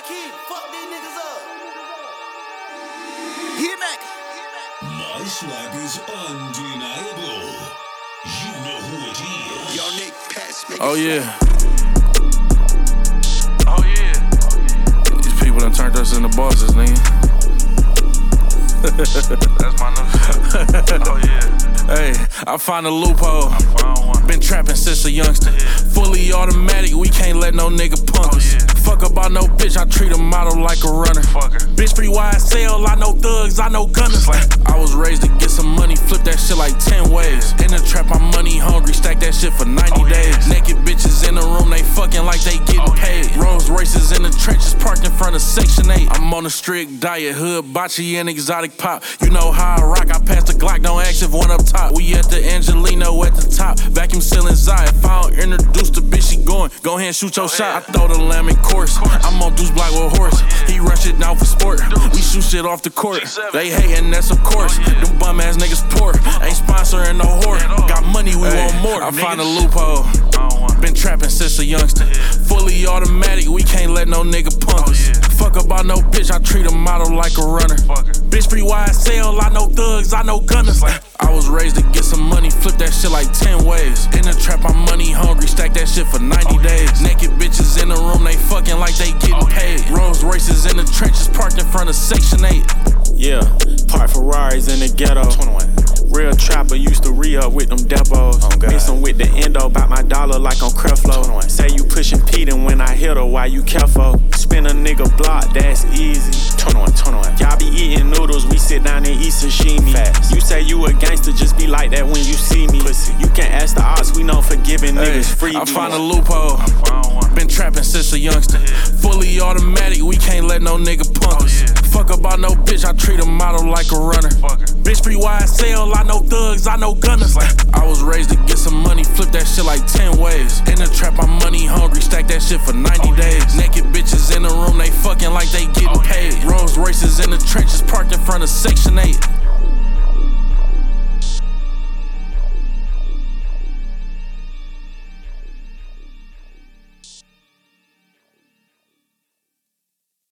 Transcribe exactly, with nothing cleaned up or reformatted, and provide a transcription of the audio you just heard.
kid, fuck these niggas up. Hear that? My swag is undeniable. You know who it is. Y'all Nick Patch, make Oh it yeah. Oh yeah. These people done turned us into bosses, nigga. That's my new shit. Oh yeah. Hey, I find a loophole. Round one. Been trapping since a youngster. Yeah. Fully automatic, we can't let no nigga punk Oh, us. yeah. Fuck about no bitch, I treat a model like a runner. Fuck her. Bitch free Y S L, I know thugs, I know gunners. I was raised to get some money, flip that shit like ten ways. In the trap, I'm money hungry, stack that shit for ninety Oh, days. yes. Naked bitches in the room, they fucking like they getting Oh, paid. yeah. Rolls Royces in the trenches, parked in front of Section eight. I'm on a strict diet, hood, bocce, and exotic pop. You know how I rock, I pass the Glock, don't ask if one up top. We at the Angelino at the top, vacuum sealing Zai. If I don't introduce the bitch, she going. Go ahead and shoot your Go shot. ahead. I throw the lamb in course. I'm on Deuce Block with horse. Oh, yeah. He rush it down for sport. Deuce. We shoot shit off the court. G seven. They hating, that's of course. Oh, yeah. Them bum ass niggas poor. Ain't sponsoring no whore. At all. Got money, we Hey, want more. I niggas. find a loophole. Round one. Been trapping since a youngster. Yeah. Fully automatic, we can't let no nigga punk Oh, us. yeah. Fuck about no bitch, I treat a model like a runner. Fuck her. Bitch free Y S L, I know thugs, I know gunners. I was raised to get some money, flip that shit like ten ways. In the trap, I'm money hungry, stack that shit for ninety Oh, days. yes. Naked bitches in the room, they fucking like they getting Oh, paid. yeah. Rolls Royces in the trenches, parked in front of Section eight. Yeah, park Ferraris in the ghetto. twenty-one. Real trapper used to re-up with them depots. Oh, God. Mix 'em with the endo, bout my dollar like on Creflo. twenty-one. Say you pushing Pete and when I hit her, why you careful? Spin a nigga block, that's easy. twenty-one, twenty-one. Y'all be eating noodles, we sit down and eat sashimi. Facts. You say you a gangster, just be like that when you see me. Pussy. You can ask the odds, we know forgiving Hey, niggas free. I find a loophole. Round one. Been trapping since a youngster. Yeah. Fully automatic, we can't let no nigga punk Oh, us. yeah. Fuck about no bitch, I treat a model like a runner. Fuck her. Bitch free Y S L, I know thugs, I know gunners. I was raised to get some money, flip that shit like ten ways. In the trap, I'm money hungry, stack that shit for ninety Oh, days. yes. Naked bitches in the room, they fucking like they getting Oh, paid. yeah. Rolls Royces in the trenches, parked in front of Section eight.